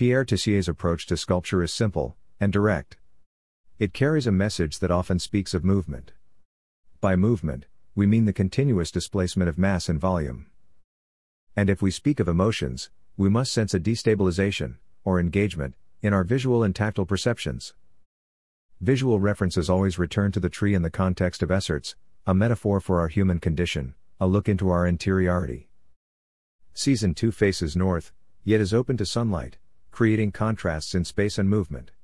Pierre Tessier's approach to sculpture is simple and direct. It carries a message that often speaks of movement. By movement, we mean the continuous displacement of mass and volume. And if we speak of emotions, we must sense a destabilization, or engagement, in our visual and tactile perceptions. Visual references always return to the tree in the context of Essertz, a metaphor for our human condition, a look into our interiority. Season 2 faces north, yet is open to sunlight, creating contrasts in space and movement.